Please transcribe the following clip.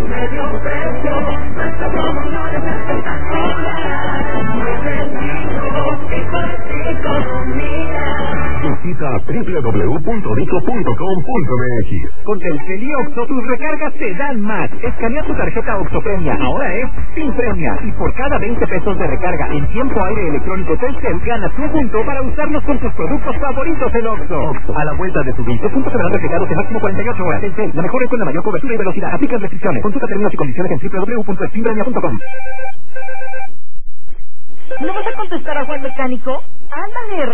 medio precio, nuestra promoción es espectacular. Muy sencillo, fijo de tu economía. Visita www.dico.com.mx. Con Telcel y Oxxo, tus recargas te dan más. Escanea tu tarjeta Oxxo Premia, ahora es sin premia. Y por cada 20 pesos de recarga en tiempo aire electrónico Telcel, ganas un punto para usarlos con tus productos favoritos en Oxxo. Oxxo, a la vuelta de tu 20 puntos serán recargados en máximo 48 horas. Telcel, la mejor red con la mayor cobertura y velocidad. Aplican restricciones. Consulta términos y condiciones en www.extimpremia.com. ¿No vas a contestar a Juan Mecánico? Ándale,